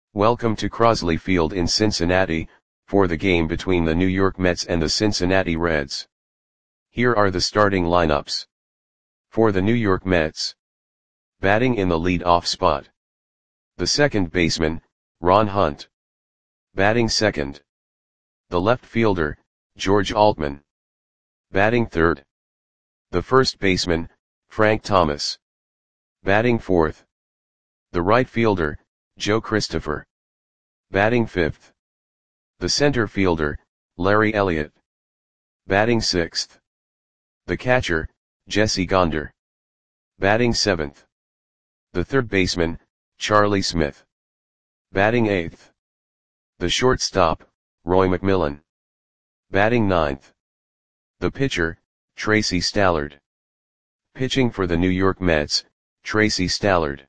Welcome to Crosley Field in Cincinnati, for the game between the New York Mets and the Cincinnati Reds. Here are the starting lineups. For the New York Mets. Batting in the lead-off spot. The second baseman, Ron Hunt. Batting second. The left fielder, George Altman. Batting third. The first baseman, Frank Thomas. Batting fourth. The right fielder, Joe Christopher. Batting fifth. The center fielder, Larry Elliott. Batting sixth. The catcher, Jesse Gonder. Batting seventh. The third baseman, Charlie Smith. Batting eighth. The shortstop, Roy McMillan. Batting ninth. The pitcher, Tracy Stallard. Pitching for the New York Mets, Tracy Stallard.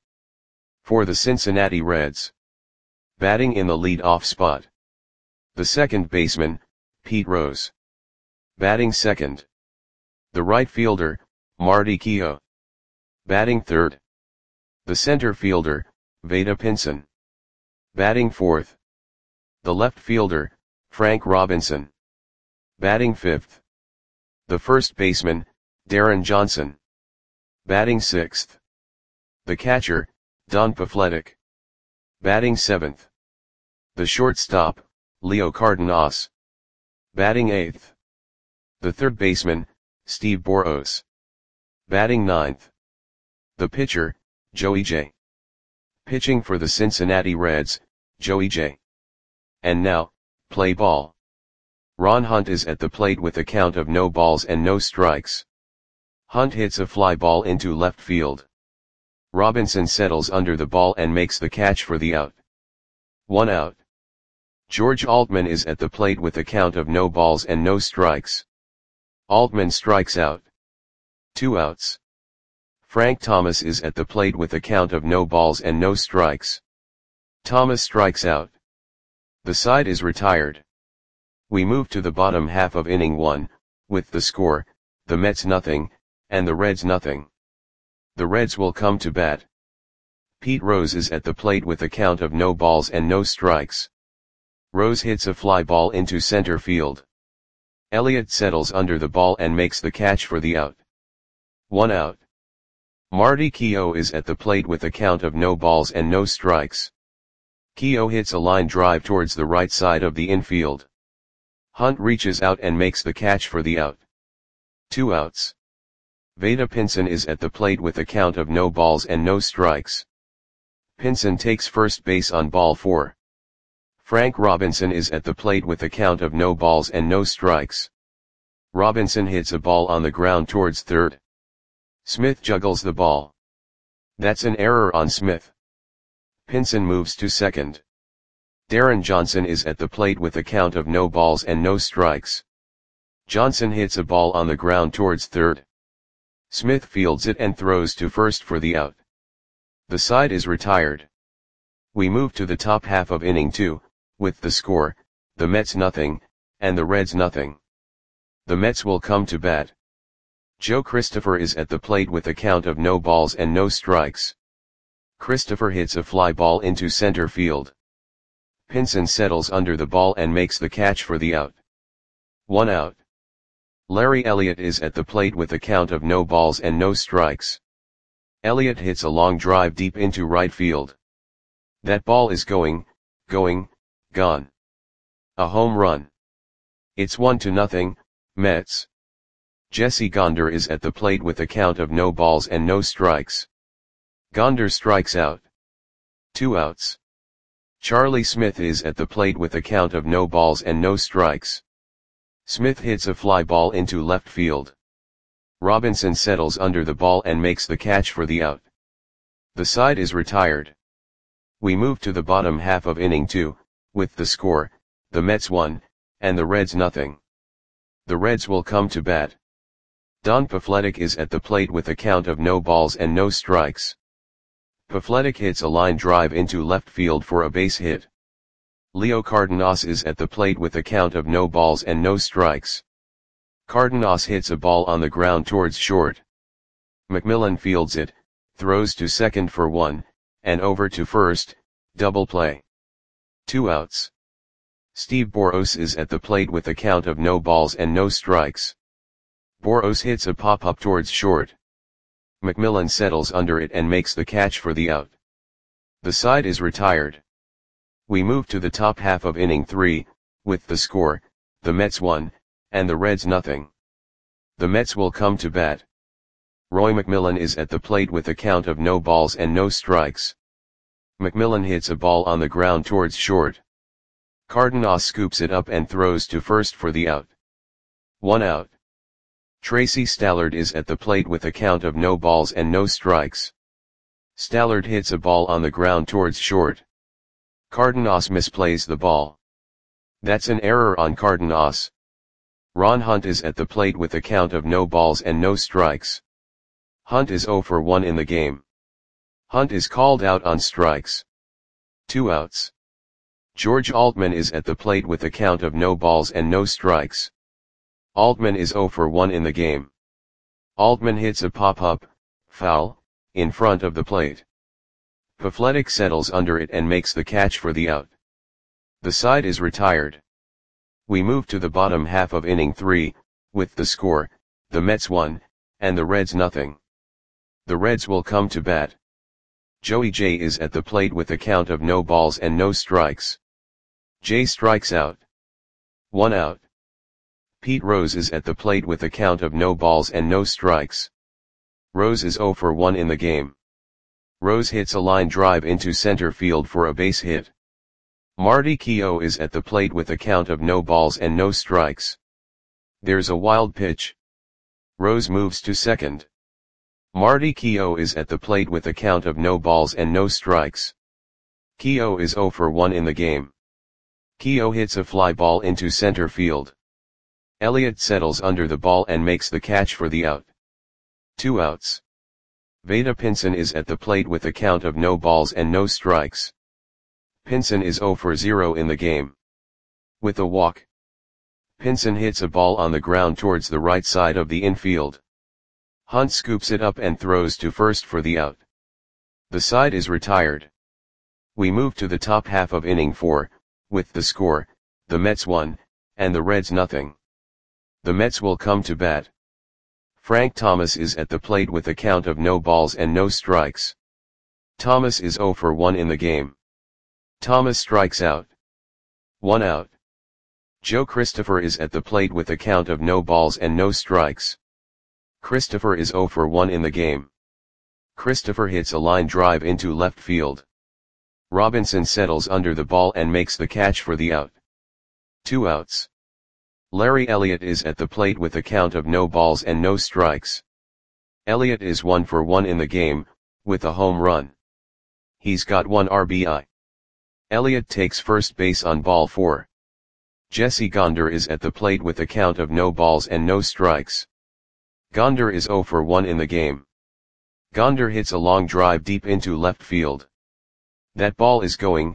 For the Cincinnati Reds. Batting in the lead-off spot. The second baseman, Pete Rose. Batting second. The right fielder, Marty Keough. Batting third. The center fielder, Vada Pinson. Batting fourth. The left fielder, Frank Robinson. Batting fifth. The first baseman, Darren Johnson. Batting sixth. The catcher, Don Pafletic. Batting seventh. The shortstop, Leo Cardenas. Batting eighth. The third baseman, Steve Boros. Batting ninth. The pitcher, Joey J. Pitching for the Cincinnati Reds, Joey J. And now, play ball. Ron Hunt is at the plate with a count of no balls and no strikes. Hunt hits a fly ball into left field. Robinson settles under the ball and makes the catch for the out. 1 out. George Altman is at the plate with a count of no balls and no strikes. Altman strikes out. 2 outs. Frank Thomas is at the plate with a count of no balls and no strikes. Thomas strikes out. The side is retired. We move to the bottom half of inning 1, with the score, the Mets nothing, and the Reds nothing. The Reds will come to bat. Pete Rose is at the plate with a count of no balls and no strikes. Rose hits a fly ball into center field. Elliott settles under the ball and makes the catch for the out. 1 out. Marty Keough is at the plate with a count of no balls and no strikes. Keough hits a line drive towards the right side of the infield. Hunt reaches out and makes the catch for the out. 2 outs. Vada Pinson is at the plate with a count of no balls and no strikes. Pinson takes first base on ball 4. Frank Robinson is at the plate with a count of no balls and no strikes. Robinson hits a ball on the ground towards third. Smith juggles the ball. That's an error on Smith. Pinson moves to second. Darren Johnson is at the plate with a count of no balls and no strikes. Johnson hits a ball on the ground towards third. Smith fields it and throws to first for the out. The side is retired. We move to the top half of inning 2, with the score, the Mets nothing, and the Reds nothing. The Mets will come to bat. Joe Christopher is at the plate with a count of no balls and no strikes. Christopher hits a fly ball into center field. Pinson settles under the ball and makes the catch for the out. 1 out. Larry Elliott is at the plate with a count of no balls and no strikes. Elliott hits a long drive deep into right field. That ball is gone. A home run. It's 1-0, Mets. Jesse Gonder is at the plate with a count of no balls and no strikes. Gonder strikes out. 2 outs. Charlie Smith is at the plate with a count of no balls and no strikes. Smith hits a fly ball into left field. Robinson settles under the ball and makes the catch for the out. The side is retired. We move to the bottom half of inning 2, with the score, the Mets 1, and the Reds nothing. The Reds will come to bat. Don Pafletic is at the plate with a count of no balls and no strikes. Pafletic hits a line drive into left field for a base hit. Leo Cardenas is at the plate with a count of no balls and no strikes. Cardenas hits a ball on the ground towards short. McMillan fields it, throws to second for 1, and over to first, double play. 2 outs. Steve Boros is at the plate with a count of no balls and no strikes. Boros hits a pop-up towards short. McMillan settles under it and makes the catch for the out. The side is retired. We move to the top half of inning 3, with the score, the Mets 1, and the Reds nothing. The Mets will come to bat. Roy McMillan is at the plate with a count of no balls and no strikes. McMillan hits a ball on the ground towards short. Cardenas scoops it up and throws to first for the out. 1 out. Tracy Stallard is at the plate with a count of no balls and no strikes. Stallard hits a ball on the ground towards short. Cardenas misplays the ball. That's an error on Cardenas. Ron Hunt is at the plate with a count of no balls and no strikes. Hunt is 0 for 1 in the game. Hunt is called out on strikes. 2 outs. George Altman is at the plate with a count of no balls and no strikes. Altman is 0 for 1 in the game. Altman hits a pop-up, foul, in front of the plate. Pafletic settles under it and makes the catch for the out. The side is retired. We move to the bottom half of inning 3, with the score, the Mets 1, and the Reds nothing. The Reds will come to bat. Joey J is at the plate with a count of no balls and no strikes. J strikes out. 1 out. Pete Rose is at the plate with a count of no balls and no strikes. Rose is 0 for 1 in the game. Rose hits a line drive into center field for a base hit. Marty Keough is at the plate with a count of no balls and no strikes. There's a wild pitch. Rose moves to second. Marty Keough is at the plate with a count of no balls and no strikes. Keough is 0 for 1 in the game. Keough hits a fly ball into center field. Elliott settles under the ball and makes the catch for the out. 2 outs. Vada Pinson is at the plate with a count of no balls and no strikes. Pinson is 0 for 0 in the game. With a walk. Pinson hits a ball on the ground towards the right side of the infield. Hunt scoops it up and throws to first for the out. The side is retired. We move to the top half of inning 4, with the score, the Mets 1, and the Reds nothing. The Mets will come to bat. Frank Thomas is at the plate with a count of no balls and no strikes. Thomas is 0 for 1 in the game. Thomas strikes out. 1 out. Joe Christopher is at the plate with a count of no balls and no strikes. Christopher is 0 for 1 in the game. Christopher hits a line drive into left field. Robinson settles under the ball and makes the catch for the out. 2 outs. Larry Elliott is at the plate with a count of no balls and no strikes. Elliott is 1 for 1 in the game, with a home run. He's got 1 RBI. Elliott takes first base on ball 4. Jesse Gonder is at the plate with a count of no balls and no strikes. Gonder is 0 for 1 in the game. Gonder hits a long drive deep into left field. That ball is gone.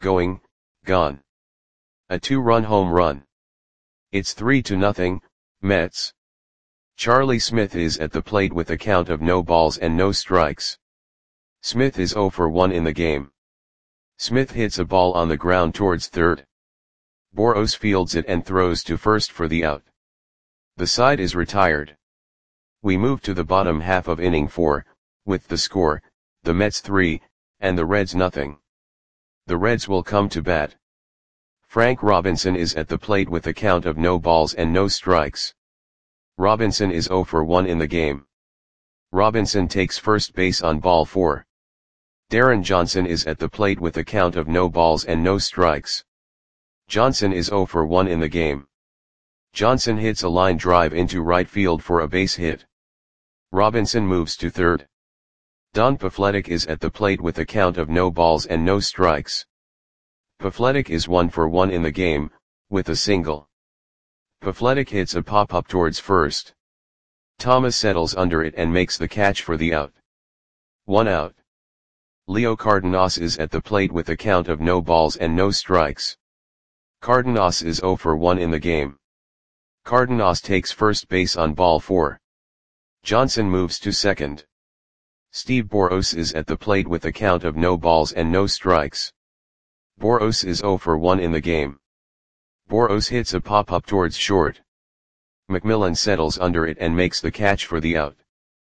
A 2-run home run. It's 3-0, Mets. Charlie Smith is at the plate with a count of no balls and no strikes. Smith is 0 for 1 in the game. Smith hits a ball on the ground towards third. Boros fields it and throws to first for the out. The side is retired. We move to the bottom half of inning 4, with the score, the Mets 3, and the Reds nothing. The Reds will come to bat. Frank Robinson is at the plate with a count of no balls and no strikes. Robinson is 0 for 1 in the game. Robinson takes first base on ball 4. Darren Johnson is at the plate with a count of no balls and no strikes. Johnson is 0 for 1 in the game. Johnson hits a line drive into right field for a base hit. Robinson moves to third. Don Pafletic is at the plate with a count of no balls and no strikes. Pafletic is 1 for 1 in the game, with a single. Pafletic hits a pop-up towards first. Thomas settles under it and makes the catch for the out. 1 out. Leo Cardenas is at the plate with a count of no balls and no strikes. Cardenas is 0 for 1 in the game. Cardenas takes first base on ball 4. Johnson moves to second. Steve Boros is at the plate with a count of no balls and no strikes. Boros is 0 for 1 in the game. Boros hits a pop-up towards short. McMillan settles under it and makes the catch for the out.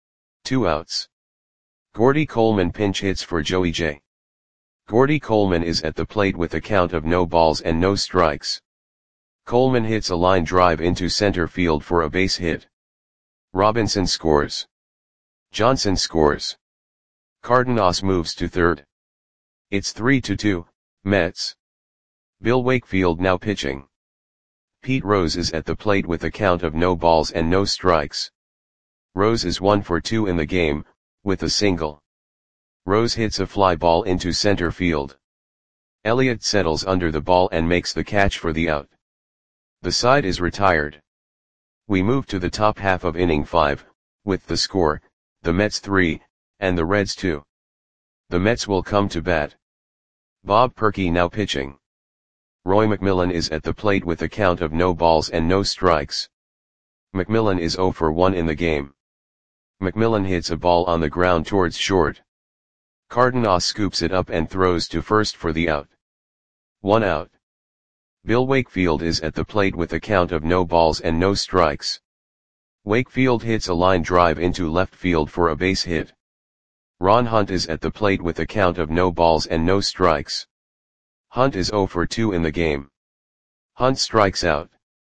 2 outs. Gordy Coleman pinch hits for Joey J. Gordy Coleman is at the plate with a count of no balls and no strikes. Coleman hits a line drive into center field for a base hit. Robinson scores. Johnson scores. Cardenas moves to third. It's 3-2, Mets. Bill Wakefield now pitching. Pete Rose is at the plate with a count of no balls and no strikes. Rose is 1 for 2 in the game, with a single. Rose hits a fly ball into center field. Elliott settles under the ball and makes the catch for the out. The side is retired. We move to the top half of inning 5, with the score, the Mets 3, and the Reds 2. The Mets will come to bat. Bob Perky now pitching. Roy McMillan is at the plate with a count of no balls and no strikes. McMillan is 0 for 1 in the game. McMillan hits a ball on the ground towards short. Cardenas scoops it up and throws to first for the out. 1 out. Bill Wakefield is at the plate with a count of no balls and no strikes. Wakefield hits a line drive into left field for a base hit. Ron Hunt is at the plate with a count of no balls and no strikes. Hunt is 0 for 2 in the game. Hunt strikes out.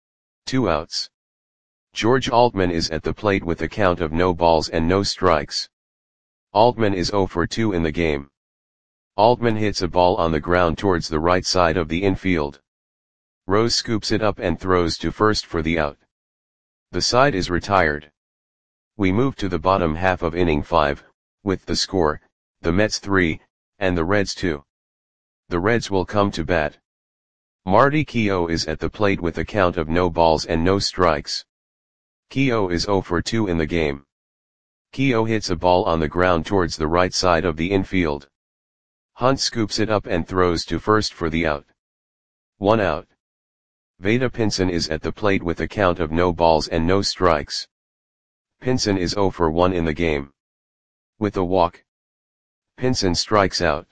2 outs. George Altman is at the plate with a count of no balls and no strikes. Altman is 0 for 2 in the game. Altman hits a ball on the ground towards the right side of the infield. Rose scoops it up and throws to first for the out. The side is retired. We move to the bottom half of inning 5, with the score, the Mets 3, and the Reds 2. The Reds will come to bat. Marty Keough is at the plate with a count of no balls and no strikes. Keough is 0 for 2 in the game. Keough hits a ball on the ground towards the right side of the infield. Hunt scoops it up and throws to first for the out. 1 out. Vada Pinson is at the plate with a count of no balls and no strikes. Pinson is 0 for 1 in the game. With a walk, Pinson strikes out.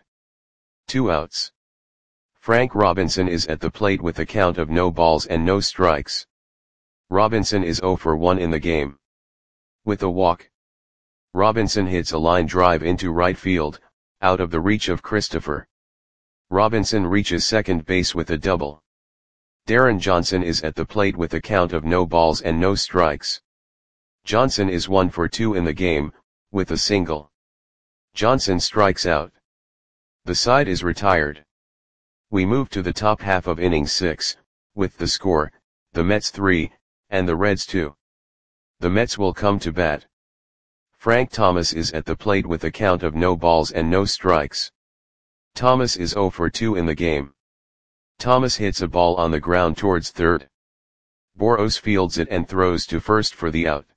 2 outs. Frank Robinson is at the plate with a count of no balls and no strikes. Robinson is 0 for 1 in the game. With a walk, Robinson hits a line drive into right field, out of the reach of Christopher. Robinson reaches second base with a double. Darren Johnson is at the plate with a count of no balls and no strikes. Johnson is 1 for 2 in the game, with a single. Johnson strikes out. The side is retired. We move to the top half of inning 6, with the score, the Mets 3, and the Reds 2. The Mets will come to bat. Frank Thomas is at the plate with a count of no balls and no strikes. Thomas is 0 for 2 in the game. Thomas hits a ball on the ground towards third. Boros fields it and throws to first for the out.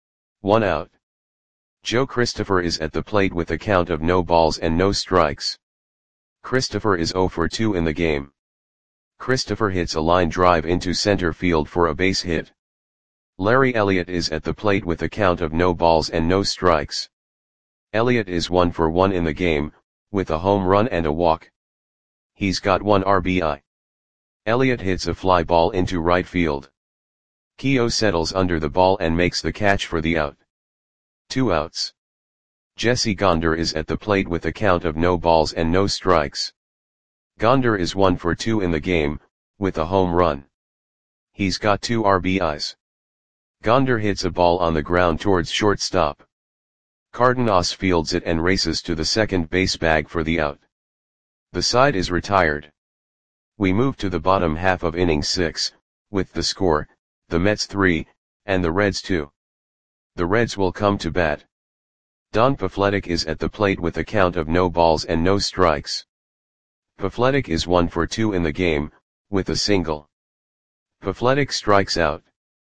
1 out. Joe Christopher is at the plate with a count of no balls and no strikes. Christopher is 0 for 2 in the game. Christopher hits a line drive into center field for a base hit. Larry Elliott is at the plate with a count of no balls and no strikes. Elliott is 1 for 1 in the game, with a home run and a walk. He's got 1 RBI. Elliott hits a fly ball into right field. Keough settles under the ball and makes the catch for the out. 2 outs. Jesse Gonder is at the plate with a count of no balls and no strikes. Gonder is 1 for 2 in the game, with a home run. He's got 2 RBIs. Gonder hits a ball on the ground towards shortstop. Cardenas fields it and races to the second base bag for the out. The side is retired. We move to the bottom half of inning 6, with the score, the Mets 3, and the Reds 2. The Reds will come to bat. Don Pafletic is at the plate with a count of no balls and no strikes. Pafletic is 1 for 2 in the game, with a single. Pafletic strikes out.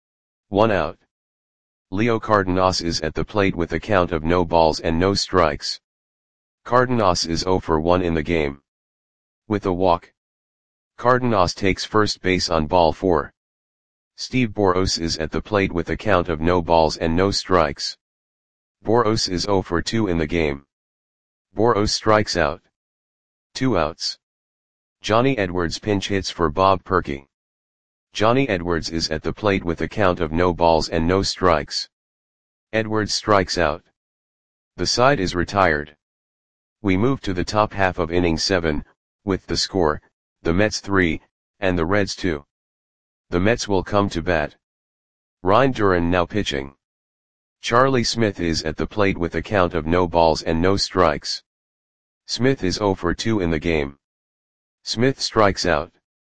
1 out. Leo Cardenas is at the plate with a count of no balls and no strikes. Cardenas is 0 for 1 in the game. With a walk, Cardenas takes first base on ball 4. Steve Boros is at the plate with a count of no balls and no strikes. Boros is 0 for 2 in the game. Boros strikes out. 2 outs. Johnny Edwards pinch hits for Bob Perky. Johnny Edwards is at the plate with a count of no balls and no strikes. Edwards strikes out. The side is retired. We move to the top half of inning 7, with the score, the Mets 3, and the Reds 2. The Mets will come to bat. Ryan Duran now pitching. Charlie Smith is at the plate with a count of no balls and no strikes. Smith is 0 for 2 in the game. Smith strikes out.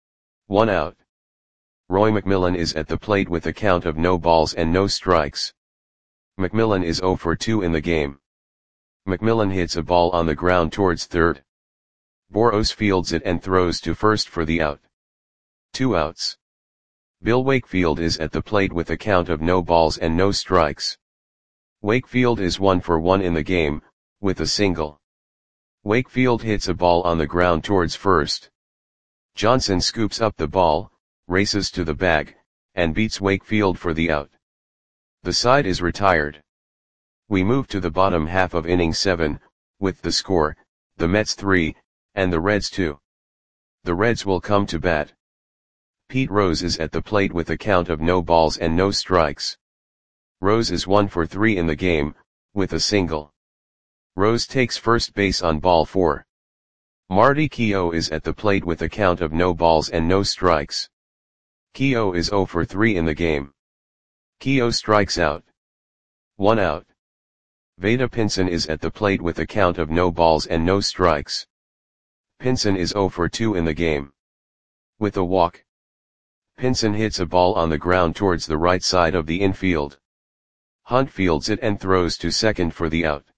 1 out. Roy McMillan is at the plate with a count of no balls and no strikes. McMillan is 0 for 2 in the game. McMillan hits a ball on the ground towards third. Boros fields it and throws to first for the out. 2 outs. Bill Wakefield is at the plate with a count of no balls and no strikes. Wakefield is 1 for 1 in the game, with a single. Wakefield hits a ball on the ground towards first. Johnson scoops up the ball, races to the bag, and beats Wakefield for the out. The side is retired. We move to the bottom half of inning 7, with the score, the Mets 3, and the Reds 2. The Reds will come to bat. Pete Rose is at the plate with a count of no balls and no strikes. Rose is 1 for 3 in the game, with a single. Rose takes first base on ball 4. Marty Keough is at the plate with a count of no balls and no strikes. Keough is 0 for 3 in the game. Keough strikes out. 1 out. Vada Pinson is at the plate with a count of no balls and no strikes. Pinson is 0 for 2 in the game. With a walk. Pinson hits a ball on the ground towards the right side of the infield. Hunt fields it and throws to second for the out.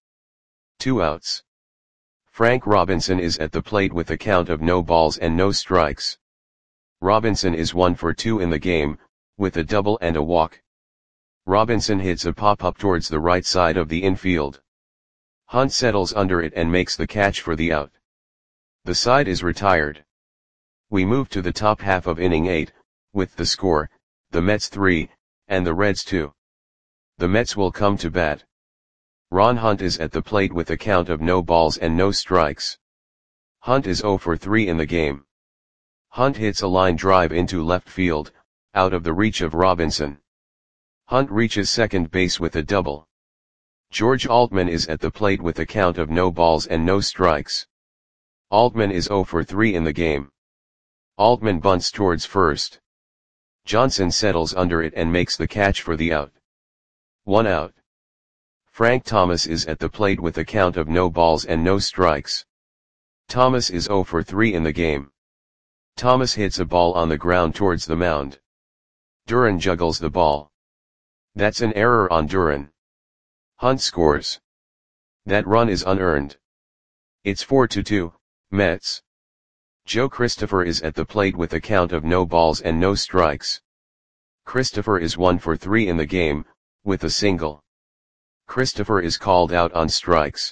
2 outs. Frank Robinson is at the plate with a count of no balls and no strikes. Robinson is 1 for 2 in the game, with a double and a walk. Robinson hits a pop-up towards the right side of the infield. Hunt settles under it and makes the catch for the out. The side is retired. We move to the top half of inning 8, with the score, the Mets 3, and the Reds 2. The Mets will come to bat. Ron Hunt is at the plate with a count of no balls and no strikes. Hunt is 0 for 3 in the game. Hunt hits a line drive into left field, out of the reach of Robinson. Hunt reaches second base with a double. George Altman is at the plate with a count of no balls and no strikes. Altman is 0 for 3 in the game. Altman bunts towards first. Johnson settles under it and makes the catch for the out. 1 out. Frank Thomas is at the plate with a count of no balls and no strikes. Thomas is 0 for 3 in the game. Thomas hits a ball on the ground towards the mound. Duran juggles the ball. That's an error on Duran. Hunt scores. That run is unearned. It's 4-2, Mets. Joe Christopher is at the plate with a count of no balls and no strikes. Christopher is 1 for 3 in the game, with a single. Christopher is called out on strikes.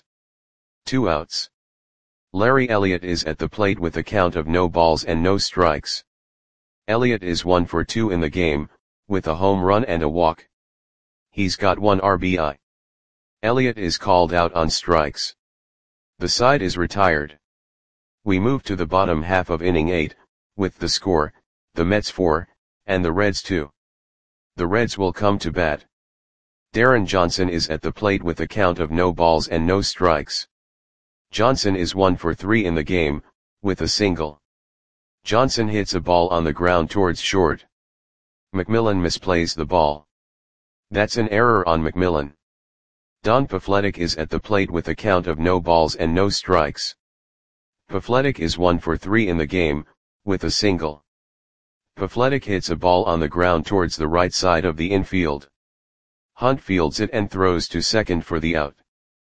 2 outs. Larry Elliott is at the plate with a count of no balls and no strikes. Elliott is 1 for 2 in the game, with a home run and a walk. He's got 1 RBI. Elliott is called out on strikes. The side is retired. We move to the bottom half of inning 8, with the score, the Mets 4, and the Reds 2. The Reds will come to bat. Darren Johnson is at the plate with a count of no balls and no strikes. Johnson is 1 for 3 in the game, with a single. Johnson hits a ball on the ground towards short. McMillan misplays the ball. That's an error on McMillan. Don Pafletic is at the plate with a count of no balls and no strikes. Pafletic is 1 for 3 in the game, with a single. Pafletic hits a ball on the ground towards the right side of the infield. Hunt fields it and throws to second for the out.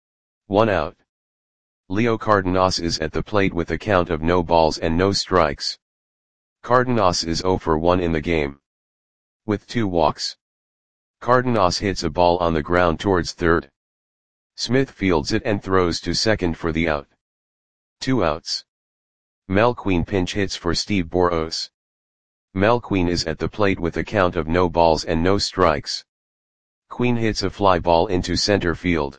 1 out. Leo Cardenas is at the plate with a count of no balls and no strikes. Cardenas is 0 for 1 in the game. With 2 walks. Cardenas hits a ball on the ground towards third. Smith fields it and throws to second for the out. 2 outs. Mel Queen pinch hits for Steve Boros. Mel Queen is at the plate with a count of no balls and no strikes. Queen hits a fly ball into center field.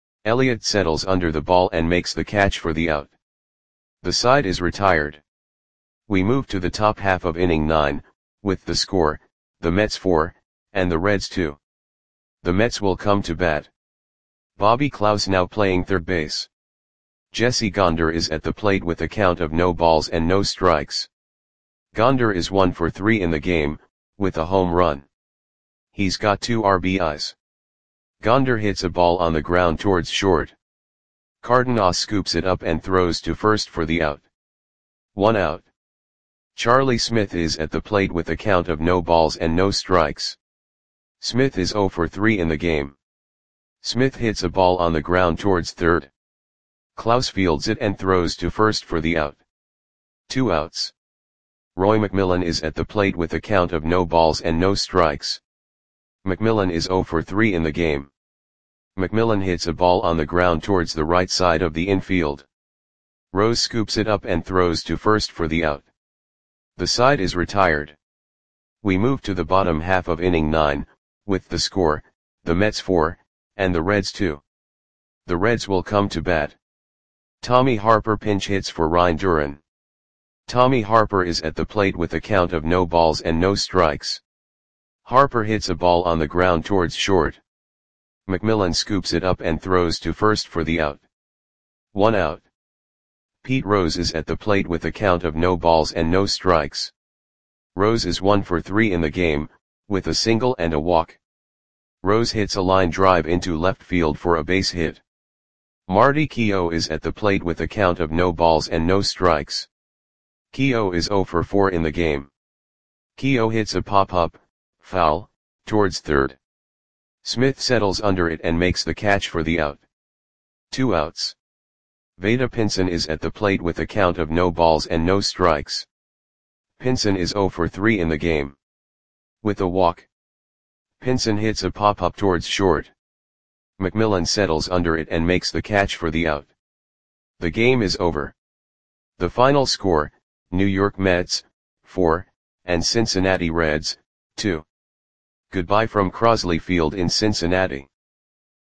Elliott settles under the ball and makes the catch for the out. The side is retired. We move to the top half of inning 9, with the score, the Mets 4, and the Reds 2. The Mets will come to bat. Bobby Klaus now playing third base. Jesse Gonder is at the plate with a count of no balls and no strikes. Gonder is 1 for 3 in the game, with a home run. He's got 2 RBIs. Gonder hits a ball on the ground towards short. Cardenas scoops it up and throws to first for the out. 1 out. Charlie Smith is at the plate with a count of no balls and no strikes. Smith is 0 for 3 in the game. Smith hits a ball on the ground towards third. Klaus fields it and throws to first for the out. 2 outs. Roy McMillan is at the plate with a count of no balls and no strikes. McMillan is 0 for 3 in the game. McMillan hits a ball on the ground towards the right side of the infield. Rose scoops it up and throws to first for the out. The side is retired. We move to the bottom half of inning 9, with the score, the Mets 4, and the Reds 2. The Reds will come to bat. Tommy Harper pinch hits for Ryan Duran. Tommy Harper is at the plate with a count of no balls and no strikes. Harper hits a ball on the ground towards short. McMillan scoops it up and throws to first for the out. 1 out. Pete Rose is at the plate with a count of no balls and no strikes. Rose is 1 for 3 in the game, with a single and a walk. Rose hits a line drive into left field for a base hit. Marty Keough is at the plate with a count of no balls and no strikes. Keough is 0 for 4 in the game. Keough hits a pop-up, foul, towards third. Smith settles under it and makes the catch for the out. 2 outs. Vada Pinson is at the plate with a count of no balls and no strikes. Pinson is 0 for 3 in the game. With a walk. Pinson hits a pop-up towards short. McMillan settles under it and makes the catch for the out. The game is over. The final score, New York Mets, 4, and Cincinnati Reds, 2. Goodbye from Crosley Field in Cincinnati.